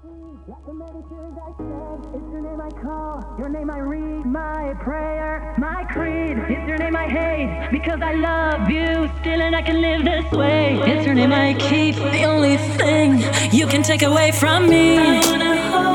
The medicines I said, it's your name I call, your name I read, my prayer, my creed. It's your name I hate, because I love you still and I can live this way. It's your name I keep, the only thing you can take away from me. I wanna hold